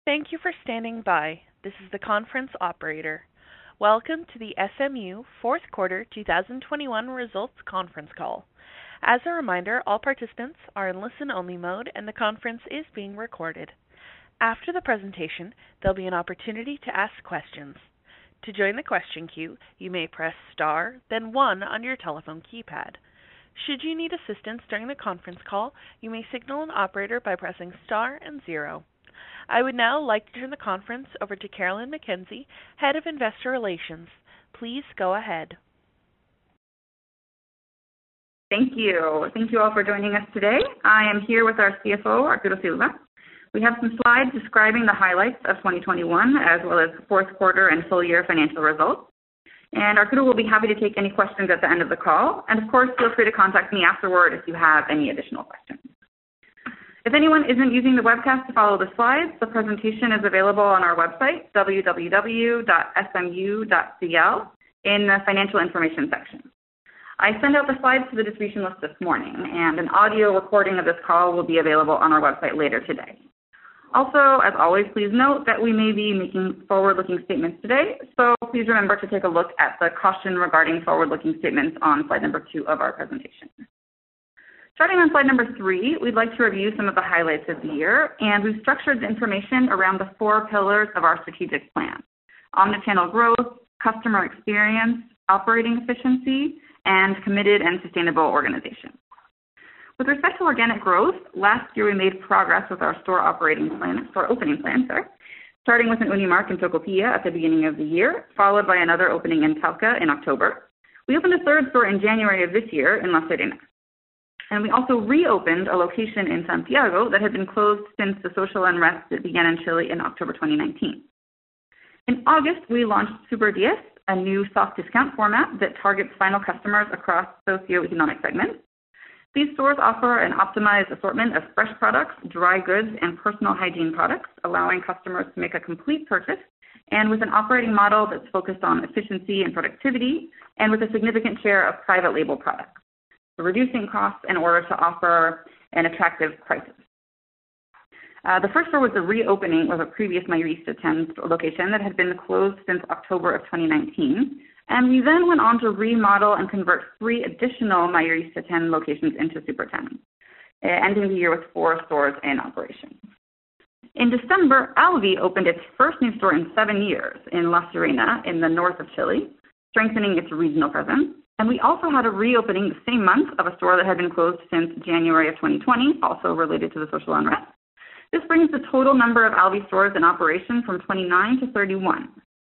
Thank you for standing by. This is the conference operator. Welcome to the SMU fourth quarter 2021 results conference call. As a reminder, all participants are in listen-only mode and the conference is being recorded. After the presentation, there'll be an opportunity to ask questions. To join the question queue, you may press star, then one on your telephone keypad. Should you need assistance during the conference call, you may signal an operator by pressing star and zero. I would now like to turn the conference over to Carolyn McKenzie, Head of Investor Relations. Please go ahead. Thank you. Thank you all for joining us today. I am here with our CFO, Arturo Silva. We have some slides describing the highlights of 2021 as well as fourth quarter and full year financial results. And Arturo will be happy to take any questions at the end of the call. And of course, feel free to contact me afterward if you have any additional questions. If anyone isn't using the webcast to follow the slides, the presentation is available on our website, www.smu.cl, in the financial information section. I sent out the slides to the distribution list this morning, and an audio recording of this call will be available on our website later today. Also, as always, please note that we may be making forward-looking statements today, so please remember to take a look at the caution regarding forward-looking statements on slide number 2 of our presentation. Starting on slide number 3, we'd like to review some of the highlights of the year, and we've structured the information around the 4 pillars of our strategic plan: omnichannel growth, customer experience, operating efficiency, and committed and sustainable organization. With respect to organic growth, last year we made progress with our store opening plan, starting with an Unimark in Tocopilla at the beginning of the year, followed by another opening in Talca in October. We opened a third store in January of this year in La Serena. And we also reopened a location in Santiago that had been closed since the social unrest that began in Chile in October 2019. In August, we launched Super 10, a new soft discount format that targets final customers across socioeconomic segments. These stores offer an optimized assortment of fresh products, dry goods, and personal hygiene products, allowing customers to make a complete purchase, and with an operating model that's focused on efficiency and productivity, and with a significant share of private label products, reducing costs in order to offer an attractive prices. The first store was the reopening of a previous Mayorista 10 location that had been closed since October of 2019. And we then went on to remodel and convert 3 additional Mayorista 10 locations into Super 10, ending the year with 4 stores in operation. In December, Alvi opened its first new store in 7 years in La Serena in the north of Chile, strengthening its regional presence. And we also had a reopening the same month of a store that had been closed since January of 2020, also related to the social unrest. This brings the total number of Alvi stores in operation from 29 to 31.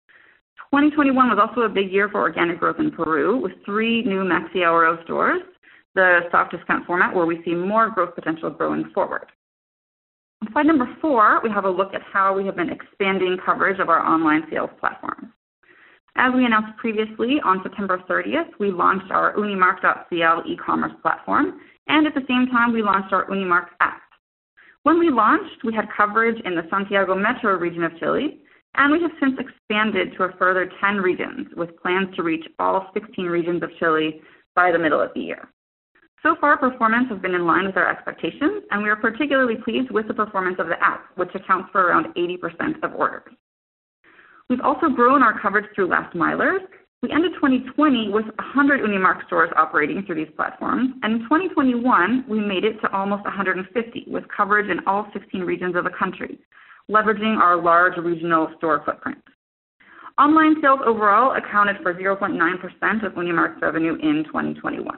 2021 was also a big year for organic growth in Peru, with 3 new Maxi Ahorro stores, the soft discount format where we see more growth potential going forward. On slide number 4, we have a look at how we have been expanding coverage of our online sales platform. As we announced previously, on September 30th, we launched our Unimark.cl e-commerce platform, and at the same time, we launched our Unimark app. When we launched, we had coverage in the Santiago metro region of Chile, and we have since expanded to a further 10 regions, with plans to reach all 16 regions of Chile by the middle of the year. So far, performance has been in line with our expectations, and we are particularly pleased with the performance of the app, which accounts for around 80% of orders. We've also grown our coverage through last milers. We ended 2020 with 100 Unimark stores operating through these platforms, and in 2021, we made it to almost 150, with coverage in all 16 regions of the country, leveraging our large regional store footprint. Online sales overall accounted for 0.9% of Unimark's revenue in 2021.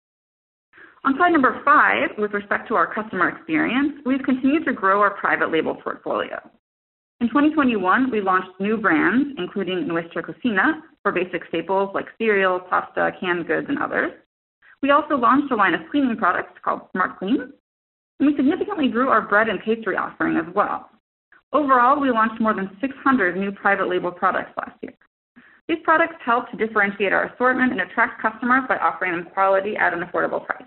On slide number 5, with respect to our customer experience, we've continued to grow our private label portfolio. In 2021, we launched new brands, including Nuestra Cocina, for basic staples like cereal, pasta, canned goods, and others. We also launched a line of cleaning products called Smart Clean, and we significantly grew our bread and pastry offering as well. Overall, we launched more than 600 new private label products last year. These products help to differentiate our assortment and attract customers by offering them quality at an affordable price.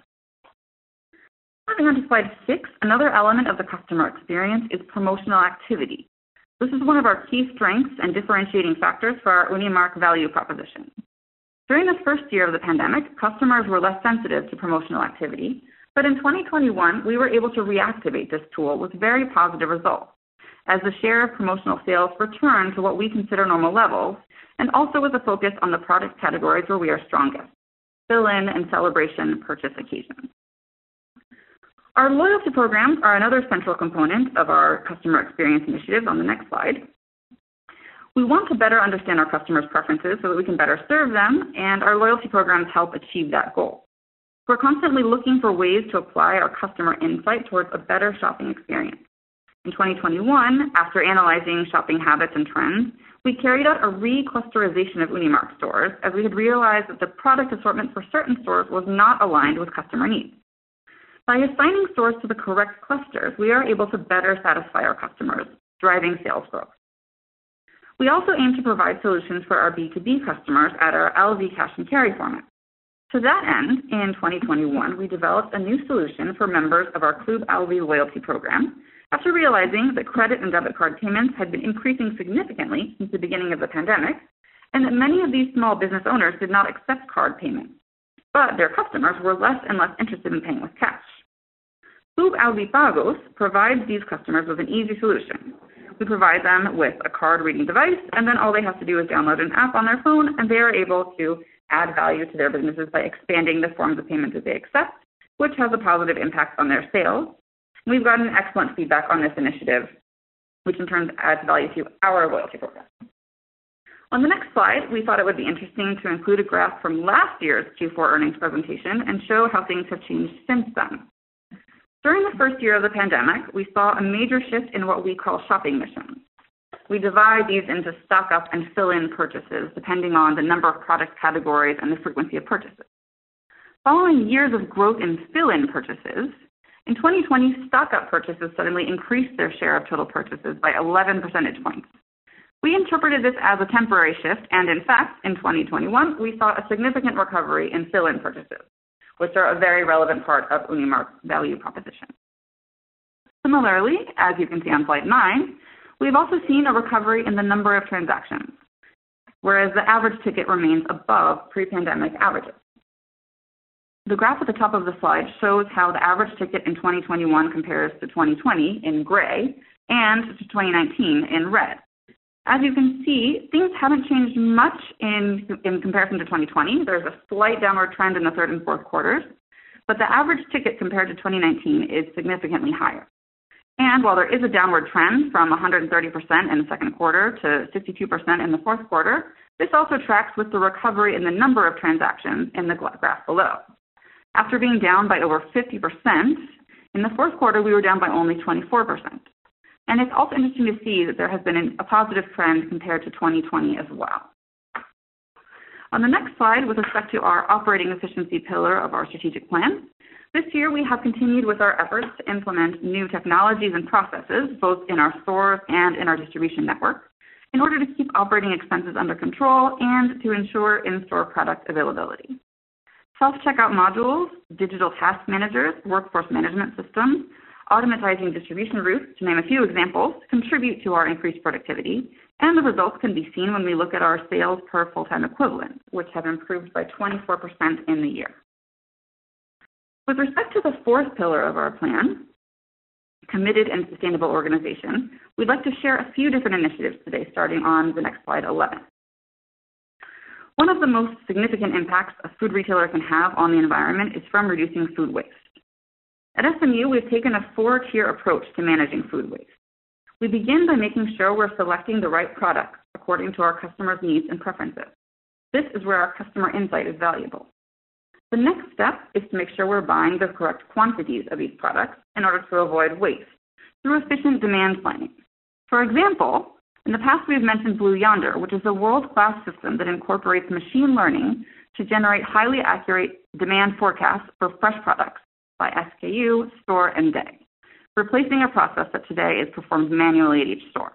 Moving on to slide 6, another element of the customer experience is promotional activity. This is one of our key strengths and differentiating factors for our Unimark value proposition. During the first year of the pandemic, customers were less sensitive to promotional activity, but in 2021, we were able to reactivate this tool with very positive results, as the share of promotional sales return to what we consider normal levels, and also with a focus on the product categories where we are strongest, fill-in and celebration purchase occasions. Our loyalty programs are another central component of our customer experience initiatives on the next slide. We want to better understand our customers' preferences so that we can better serve them, and our loyalty programs help achieve that goal. We're constantly looking for ways to apply our customer insight towards a better shopping experience. In 2021, after analyzing shopping habits and trends, we carried out a reclusterization of Unimark stores as we had realized that the product assortment for certain stores was not aligned with customer needs. By assigning stores to the correct clusters, we are able to better satisfy our customers, driving sales growth. We also aim to provide solutions for our B2B customers at our LV Cash and Carry format. To that end, in 2021, we developed a new solution for members of our Club LV loyalty program after realizing that credit and debit card payments had been increasing significantly since the beginning of the pandemic, and that many of these small business owners did not accept card payments, but their customers were less and less interested in paying with cash. Club LV Pagos provides these customers with an easy solution. We provide them with a card reading device, and then all they have to do is download an app on their phone, and they are able to add value to their businesses by expanding the forms of payment that they accept, which has a positive impact on their sales. We've gotten excellent feedback on this initiative, which in turn adds value to our loyalty program. On the next slide, we thought it would be interesting to include a graph from last year's Q4 earnings presentation and show how things have changed since then. During the first year of the pandemic, we saw a major shift in what we call shopping missions. We divide these into stock-up and fill-in purchases, depending on the number of product categories and the frequency of purchases. Following years of growth in fill-in purchases, in 2020, stock-up purchases suddenly increased their share of total purchases by 11 percentage points. We interpreted this as a temporary shift, and in fact, in 2021, we saw a significant recovery in fill-in purchases, which are a very relevant part of Unimark's value proposition. Similarly, as you can see on slide 9, we've also seen a recovery in the number of transactions, whereas the average ticket remains above pre-pandemic averages. The graph at the top of the slide shows how the average ticket in 2021 compares to 2020 in gray and to 2019 in red. As you can see, things haven't changed much in comparison to 2020. There's a slight downward trend in the third and fourth quarters, but the average ticket compared to 2019 is significantly higher. And while there is a downward trend from 130% in the second quarter to 52% in the fourth quarter, this also tracks with the recovery in the number of transactions in the graph below. After being down by over 50%, in the fourth quarter we were down by only 24%. And it's also interesting to see that there has been a positive trend compared to 2020 as well. On the next slide, with respect to our operating efficiency pillar of our strategic plan, this year we have continued with our efforts to implement new technologies and processes, both in our stores and in our distribution network, in order to keep operating expenses under control and to ensure in-store product availability. Self-checkout modules, digital task managers, workforce management systems, automatizing distribution routes, to name a few examples, contribute to our increased productivity, and the results can be seen when we look at our sales per full-time equivalent, which have improved by 24% in the year. With respect to the fourth pillar of our plan, committed and sustainable organization, we'd like to share a few different initiatives today, starting on the next slide 11. One of the most significant impacts a food retailer can have on the environment is from reducing food waste. At SMU, we've taken a 4-tier approach to managing food waste. We begin by making sure we're selecting the right products according to our customers' needs and preferences. This is where our customer insight is valuable. The next step is to make sure we're buying the correct quantities of these products in order to avoid waste through efficient demand planning. For example, in the past we've mentioned Blue Yonder, which is a world-class system that incorporates machine learning to generate highly accurate demand forecasts for fresh products by SKU, store, and day, replacing a process that today is performed manually at each store.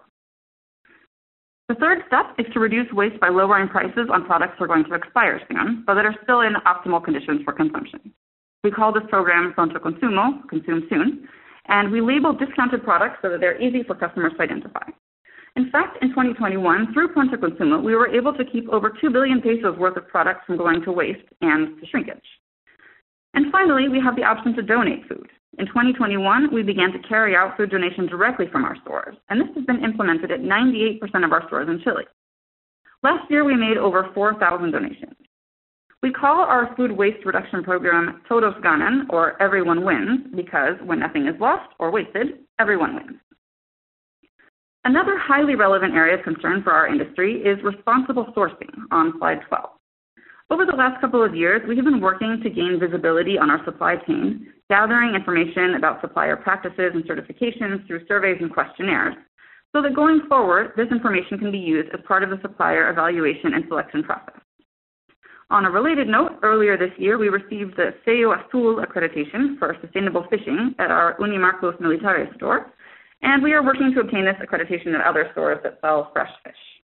The third step is to reduce waste by lowering prices on products that are going to expire soon, but that are still in optimal conditions for consumption. We call this program Pronto Consumo, Consume Soon, and we label discounted products so that they're easy for customers to identify. In fact, in 2021, through Pronto Consumo, we were able to keep over 2 billion pesos worth of products from going to waste and to shrinkage. And finally, we have the option to donate food. In 2021, we began to carry out food donation directly from our stores, and this has been implemented at 98% of our stores in Chile. Last year, we made over 4,000 donations. We call our food waste reduction program Todos Ganan, or Everyone Wins, because when nothing is lost or wasted, everyone wins. Another highly relevant area of concern for our industry is responsible sourcing on slide 12. Over the last couple of years, we have been working to gain visibility on our supply chain, gathering information about supplier practices and certifications through surveys and questionnaires, so that going forward, this information can be used as part of the supplier evaluation and selection process. On a related note, earlier this year, we received the Sello Azul accreditation for sustainable fishing at our Unimark Los Militares store, and we are working to obtain this accreditation at other stores that sell fresh fish.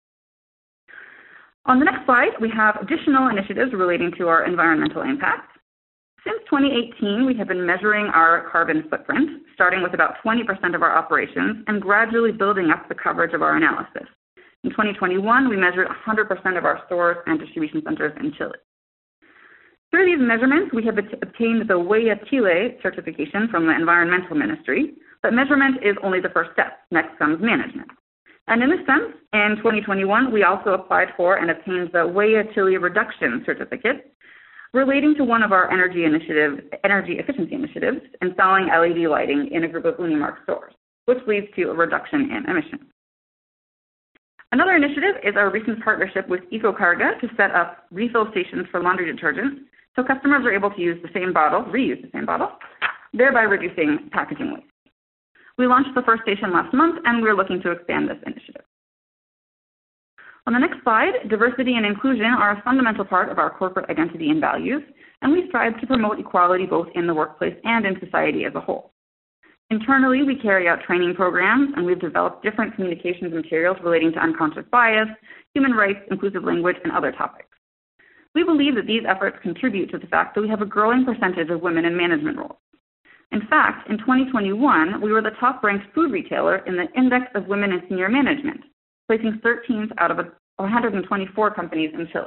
On the next slide, we have additional initiatives relating to our environmental impact. Since 2018, we have been measuring our carbon footprint, starting with about 20% of our operations and gradually building up the coverage of our analysis. In 2021, we measured 100% of our stores and distribution centers in Chile. Through these measurements, we have obtained the Huella Chile certification from the Environmental Ministry, but measurement is only the first step. Next comes management. And in this sense, in 2021, we also applied for and obtained the Huella Chile Reduction Certificate relating to one of our energy efficiency initiatives, installing LED lighting in a group of Unimark stores, which leads to a reduction in emissions. Another initiative is our recent partnership with EcoCarga to set up refill stations for laundry detergent, so customers are able to use the same bottle, reuse the same bottle, thereby reducing packaging waste. We launched the first station last month, and we're looking to expand this initiative. On the next slide, diversity and inclusion are a fundamental part of our corporate identity and values, and we strive to promote equality both in the workplace and in society as a whole. Internally, we carry out training programs, and we've developed different communications materials relating to unconscious bias, human rights, inclusive language, and other topics. We believe that these efforts contribute to the fact that we have a growing percentage of women in management roles. In fact, in 2021, we were the top-ranked food retailer in the Index of Women in Senior Management, placing 13th out of 124 companies in Chile.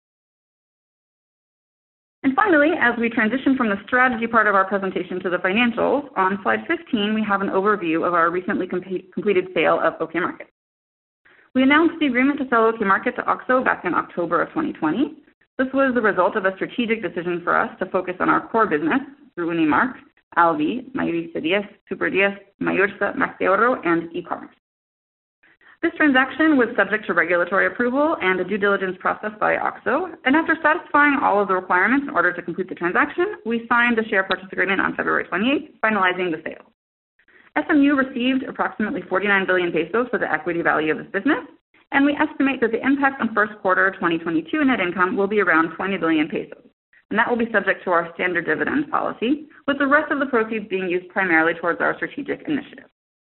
And finally, as we transition from the strategy part of our presentation to the financials, on slide 15, we have an overview of our recently completed sale of OK Market. We announced the agreement to sell OK Market to OXXO back in October of 2020. This was the result of a strategic decision for us to focus on our core business through Unimark, Alvi, Mayorista 10, Super 10, Mayorsa, Max de Oro, and e-commerce. This transaction was subject to regulatory approval and a due diligence process by OXXO, and after satisfying all of the requirements in order to complete the transaction, we signed the share purchase agreement on February 28th, finalizing the sale. SMU received approximately 49 billion pesos for the equity value of this business, and we estimate that the impact on first quarter 2022 net income will be around 20 billion pesos. And that will be subject to our standard dividend policy, with the rest of the proceeds being used primarily towards our strategic initiatives.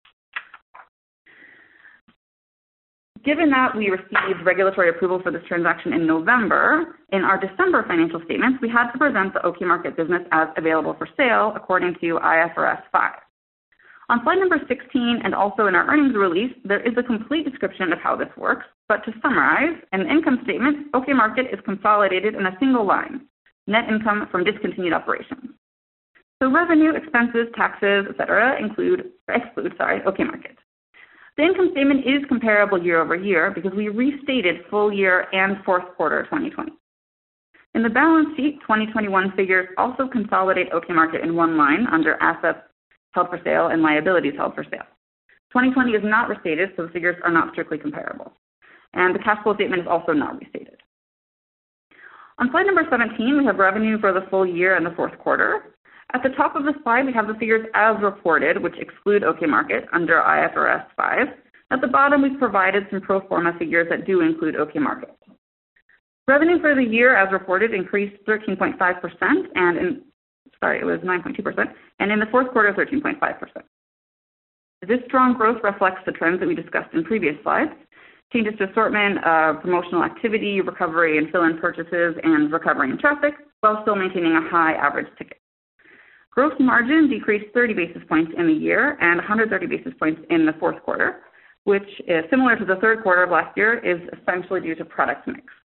Given that we received regulatory approval for this transaction in November, in our December financial statements, we had to present the OK Market business as available for sale according to IFRS 5. On slide number 16 and also in our earnings release, there is a complete description of how this works, but to summarize, in the income statement, OK Market is consolidated in a single line, net income from discontinued operations. So revenue, expenses, taxes, etc. exclude OK Market. The income statement is comparable year over year because we restated full year and fourth quarter 2020. In the balance sheet, 2021 figures also consolidate OK Market in one line under assets held for sale and liabilities held for sale. 2020 is not restated, so the figures are not strictly comparable. And the cash flow statement is also not restated. On slide number 17, we have revenue for the full year and the fourth quarter. At the top of the slide, we have the figures as reported, which exclude OK Market under IFRS 5. At the bottom, we've provided some pro forma figures that do include OK Market. Revenue for the year as reported increased 13.5%, it was 9.2%, and in the fourth quarter, 13.5%. This strong growth reflects the trends that we discussed in previous slides: changes to assortment, promotional activity, recovery in fill-in purchases, and recovery in traffic, while still maintaining a high average ticket. Gross margin decreased 30 basis points in the year and 130 basis points in the fourth quarter, which is similar to the third quarter of last year, is essentially due to product mix.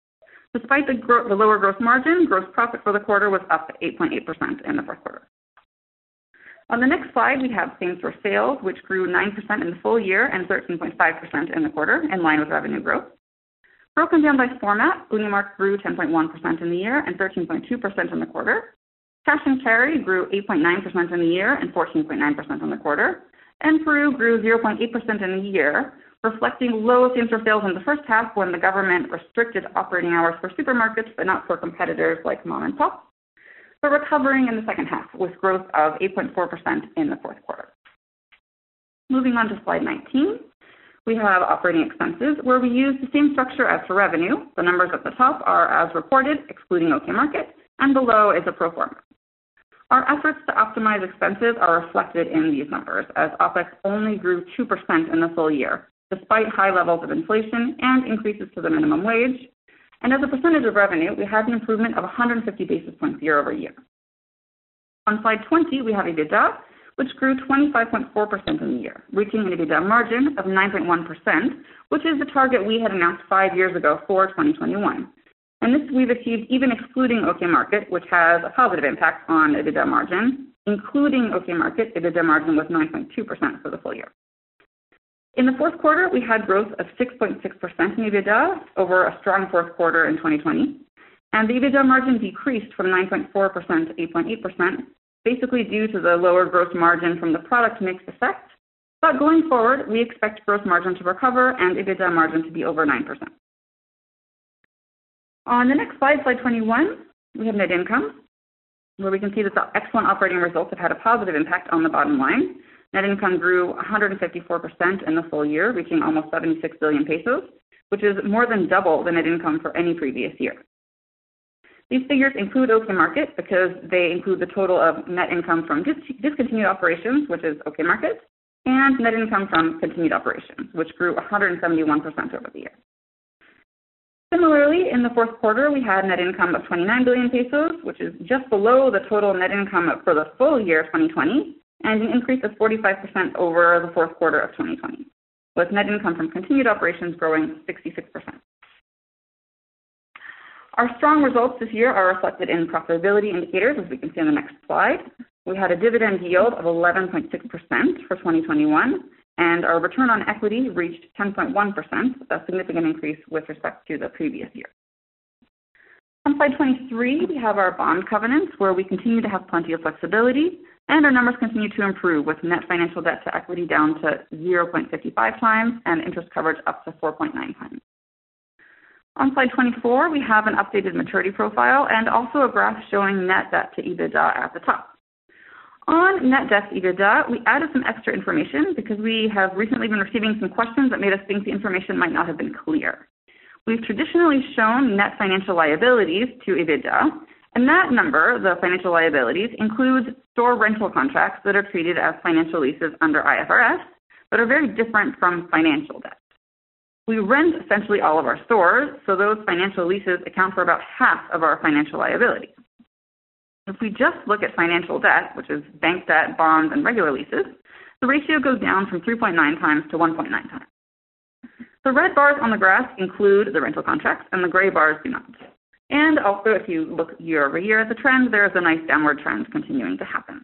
Despite the lower gross margin, gross profit for the quarter was up 8.8% in the fourth quarter. On the next slide, we have same-store sales, which grew 9% in the full year and 13.5% in the quarter, in line with revenue growth. Broken down by format, Unimark grew 10.1% in the year and 13.2% in the quarter. Cash and carry grew 8.9% in the year and 14.9% in the quarter. And Peru grew 0.8% in the year, reflecting low same-store sales in the first half when the government restricted operating hours for supermarkets but not for competitors like mom and pop, but recovering in the second half with growth of 8.4% in the fourth quarter. Moving on to slide 19, we have operating expenses where we use the same structure as for revenue. The numbers at the top are as reported, excluding OK Market, and below is a pro forma. Our efforts to optimize expenses are reflected in these numbers, as OPEX only grew 2% in the full year, despite high levels of inflation and increases to the minimum wage. And as a percentage of revenue, we had an improvement of 150 basis points year over year. On slide 20, we have EBITDA, which grew 25.4% in the year, reaching an EBITDA margin of 9.1%, which is the target we had announced 5 years ago for 2021. And this we've achieved even excluding OK Market, which has a positive impact on EBITDA margin. Including OK Market, EBITDA margin was 9.2% for the full year. In the fourth quarter, we had growth of 6.6% in EBITDA over a strong fourth quarter in 2020. And the EBITDA margin decreased from 9.4% to 8.8%, basically due to the lower gross margin from the product mix effect. But going forward, we expect gross margin to recover and EBITDA margin to be over 9%. On the next slide, slide 21, we have net income, where we can see that the excellent operating results have had a positive impact on the bottom line. Net income grew 154% in the full year, reaching almost 76 billion pesos, which is more than double the net income for any previous year. These figures include OK Market because they include the total of net income from discontinued operations, which is OK Market, and net income from continued operations, which grew 171% over the year. Similarly, in the fourth quarter, we had net income of 29 billion pesos, which is just below the total net income for the full year 2020, and an increase of 45% over the fourth quarter of 2020, with net income from continued operations growing 66%. Our strong results this year are reflected in profitability indicators, as we can see on the next slide. We had a dividend yield of 11.6% for 2021, and our return on equity reached 10.1%, a significant increase with respect to the previous year. On slide 23, we have our bond covenants, where we continue to have plenty of flexibility, and our numbers continue to improve with net financial debt to equity down to 0.55 times and interest coverage up to 4.9 times. On slide 24, we have an updated maturity profile and also a graph showing net debt to EBITDA at the top. On net debt to EBITDA, we added some extra information because we have recently been receiving some questions that made us think the information might not have been clear. We've traditionally shown net financial liabilities to EBITDA, and that number, the financial liabilities, includes store rental contracts that are treated as financial leases under IFRS, but are very different from financial debt. We rent essentially all of our stores, so those financial leases account for about half of our financial liabilities. If we just look at financial debt, which is bank debt, bonds, and regular leases, the ratio goes down from 3.9 times to 1.9 times. The red bars on the graph include the rental contracts, and the gray bars do not. And also, if you look year over year at the trend, there is a nice downward trend continuing to happen.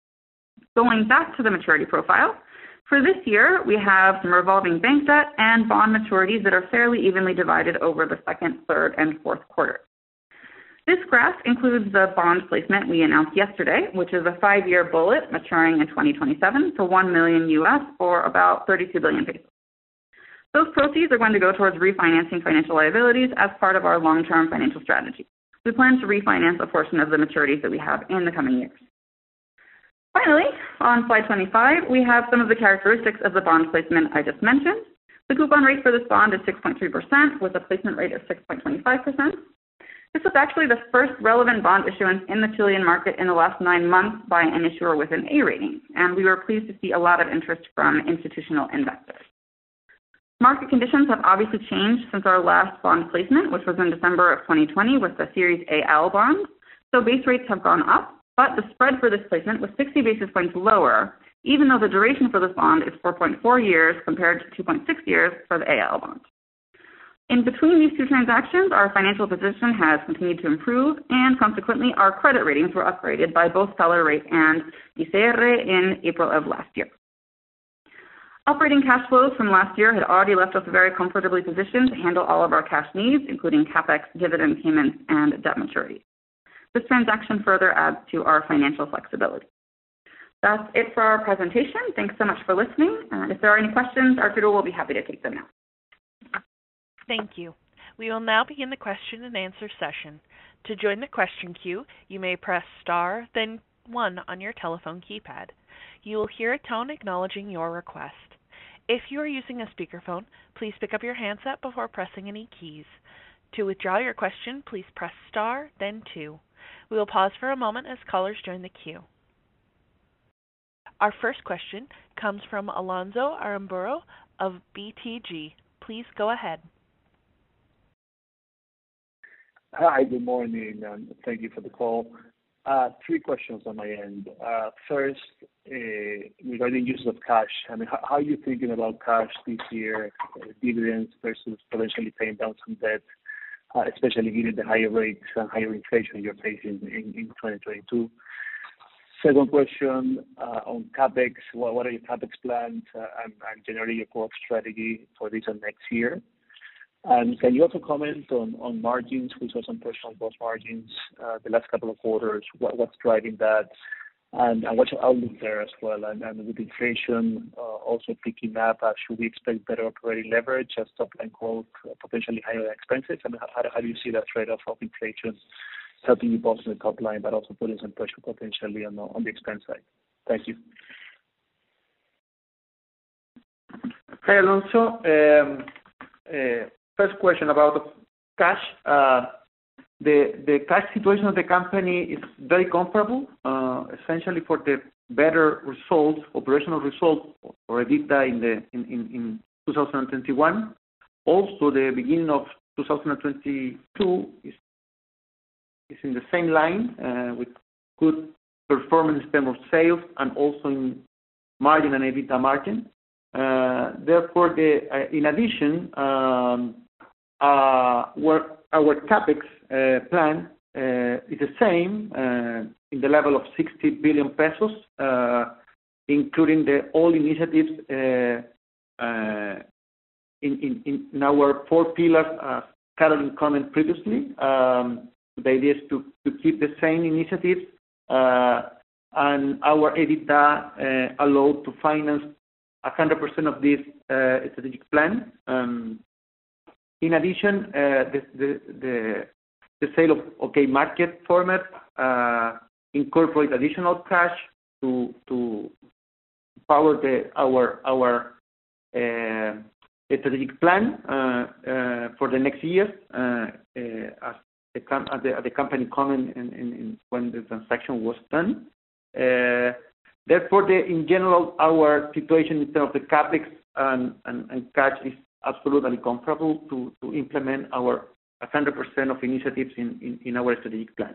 Going back to the maturity profile, for this year, we have some revolving bank debt and bond maturities that are fairly evenly divided over the second, third, and fourth quarter. This graph includes the bond placement we announced yesterday, which is a 5-year bullet maturing in 2027 for $1 million US, or about 32 billion pesos. Those proceeds are going to go towards refinancing financial liabilities as part of our long-term financial strategy. We plan to refinance a portion of the maturities that we have in the coming years. Finally, on slide 25, we have some of the characteristics of the bond placement I just mentioned. The coupon rate for this bond is 6.3% with a placement rate of 6.25%. This was actually the first relevant bond issuance in the Chilean market in the last 9 months by an issuer with an A rating, and we were pleased to see a lot of interest from institutional investors. Market conditions have obviously changed since our last bond placement, which was in December of 2020 with the Series AL bond. So base rates have gone up, but the spread for this placement was 60 basis points lower, even though the duration for this bond is 4.4 years compared to 2.6 years for the AL bond. In between these two transactions, our financial position has continued to improve, and consequently, our credit ratings were upgraded by both Feller Rate and ICR in April of last year. Operating cash flows from last year had already left us very comfortably positioned to handle all of our cash needs, including CapEx, dividend payments, and debt maturities. This transaction further adds to our financial flexibility. That's it for our presentation. Thanks so much for listening. If there are any questions, Arturo will be happy to take them now. Thank you. We will now begin the question and answer session. To join the question queue, you may press star, then 1 on your telephone keypad. You will hear a tone acknowledging your request. If you are using a speakerphone, please pick up your handset before pressing any keys. To withdraw your question, please press star, then 2. We will pause for a moment as callers join the queue. Our first question comes from Alonso Aramburu of BTG. Please go ahead. Hi, good morning, and thank you for the call. 3 questions on my end. First, regarding use of cash. I mean, how are you thinking about cash this year, dividends versus potentially paying down some debt, especially given the higher rates and higher inflation you're facing in 2022? Second question, on CapEx. What are your CapEx plans and generally your growth strategy for this and next year? And can you also comment on margins? We saw some pressure on gross margins the last couple of quarters. What's driving that? And what's your outlook there as well? And with inflation also picking up, should we expect better operating leverage as top line growth, potentially higher expenses? I mean, how do you see that trade-off of inflation helping you both on the top line, but also putting some pressure potentially on the expense side? Thank you. Hi, Alonso. First question about cash. The cash situation of the company is very comfortable, essentially for the better results, operational results or EBITDA in 2021. Also, the beginning of 2022 is in the same line with good performance in terms of sales and also in margin and EBITDA margin. Therefore, in addition, our CapEx plan is the same in the level of 60 billion pesos, including all initiatives in our 4 pillars, as Carolyn commented previously. The idea is to keep the same initiatives and our EBITDA allowed to finance 100% of this strategic plan. In addition, the sale of OK Market format incorporate additional cash to power our strategic plan for the next year, as the company comment in when the transaction was done. Therefore, in general, our situation in terms of the CapEx and cash is absolutely comfortable to implement our 100% of initiatives in our strategic plan.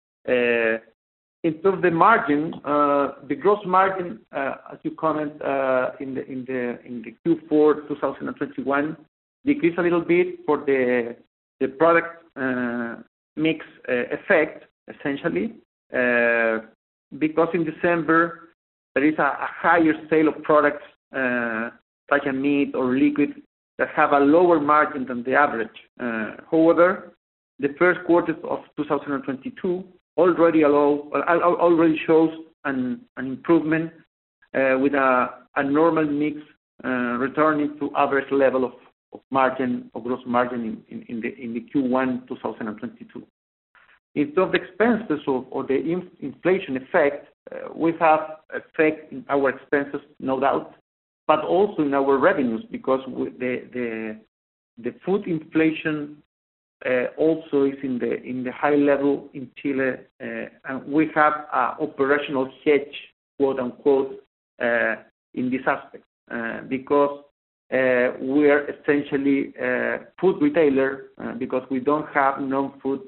In terms of the margin, the gross margin, as you comment, in the Q4 2021 decreased a little bit for the product mix effect, essentially, because in December there is a higher sale of products such as meat or liquid that have a lower margin than the average. However, the first quarter of 2022 already shows an improvement with a normal mix returning to average level of margin or gross margin in the Q1 2022. In terms of expenses or the inflation effect, we have effect in our expenses, no doubt, but also in our revenues, because the food inflation also is in the high level in Chile, and we have a operational hedge, quote unquote, in this aspect, because we are essentially food retailer, because we don't have non-food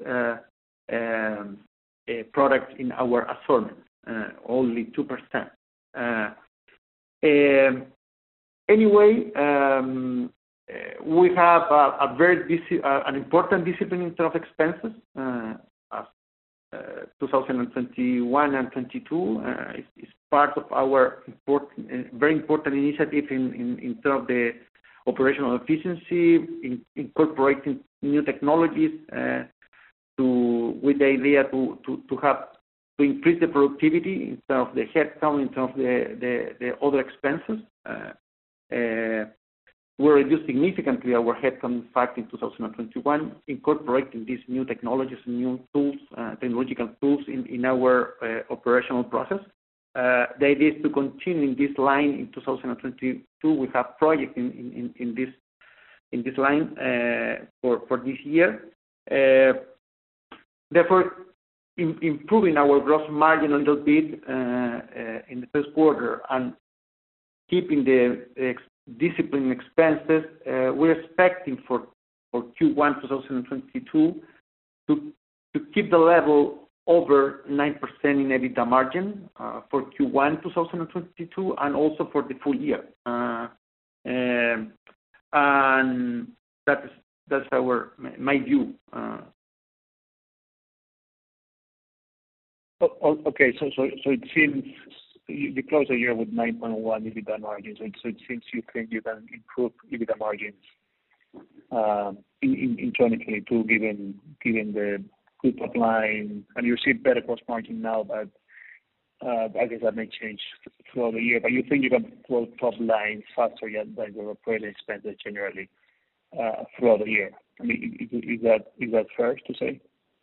products in our assortment, only 2%. Anyway, We have an important discipline in terms of expenses. As 2021 and 22 is part of our very important initiative in terms of the operational efficiency, incorporating new technologies with the idea to increase the productivity in terms of the headcount, in terms of the other expenses. We reduced significantly our headcount, in fact, in 2021, incorporating these new technologies and new tools, technological tools in our operational process. The idea is to continue in this line in 2022. We have projects in this line for this year. Therefore, improving our gross margin a little bit in the first quarter and keeping the discipline expenses, we're expecting for Q1 2022 to keep the level over 9% in EBITDA margin for Q1 2022 and also for the full year. And that's my view. Okay, so it seems you close the year with 9.1 EBITDA margins. So it seems you think you can improve EBITDA margins in 2022, given the good top line, and you see better gross margin now, but I guess that may change throughout the year. But you think you can grow top line faster than your operating expenses generally throughout the year? I mean, is that fair to say?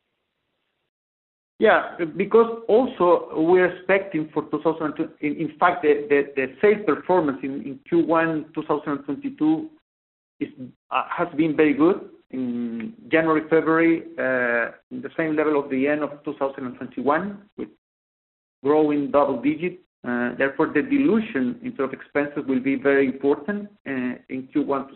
Yeah, because also we're expecting for 2022. In fact, the sales performance in Q1 2022 has been very good. In January, February, in the same level of the end of 2021, with growing double digits. Therefore, the dilution in terms of expenses will be very important in Q1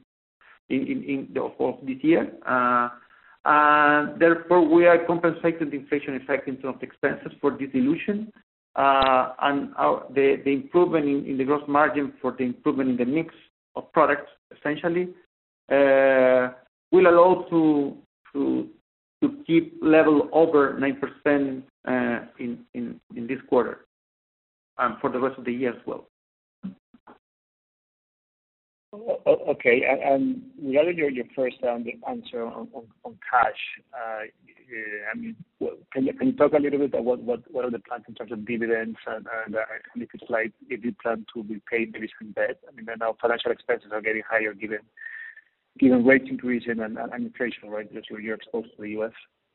of this year. Therefore, we are compensating the inflation effect in terms of expenses for this dilution, and the improvement in the gross margin for the improvement in the mix of products essentially will allow to keep level over 9% in this quarter and for the rest of the year as well. Okay, and regarding your first answer on cash, I mean, can you talk a little bit about what are the plans in terms of dividends and if you plan to repay maybe some debt? I mean, now financial expenses are getting higher given rates increasing and inflation, right? Because you're exposed to the U.S.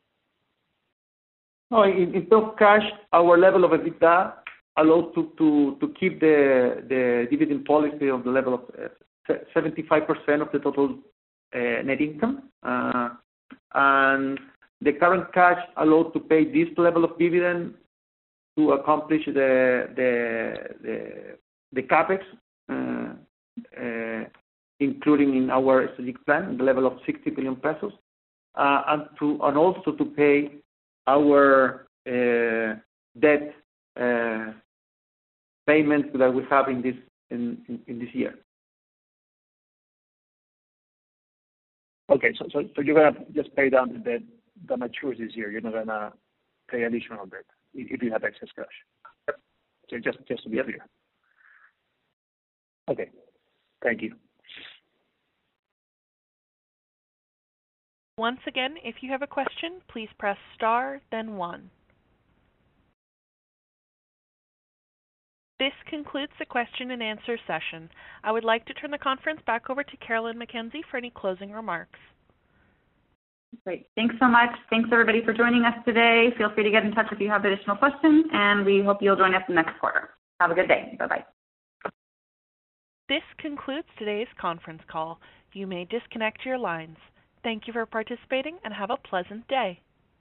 No, in terms of cash, our level of EBITDA allows to keep the dividend policy of the level of 75% of the total net income, and the current cash allows to pay this level of dividend to accomplish the capex, including in our strategic plan, the level of 60 billion pesos, and also to pay our debt payments that we have in this year. Okay, so you're gonna just pay down the debt that matures this year. You're not gonna pay additional debt if you have excess cash. Yep. So just to be clear. Okay, thank you. Once again, if you have a question, please press star, then 1. This concludes the question and answer session. I would like to turn the conference back over to Carolyn McKenzie for any closing remarks. Great. Thanks so much. Thanks, everybody, for joining us today. Feel free to get in touch if you have additional questions, and we hope you'll join us next quarter. Have a good day. Bye-bye. This concludes today's conference call. You may disconnect your lines. Thank you for participating and have a pleasant day.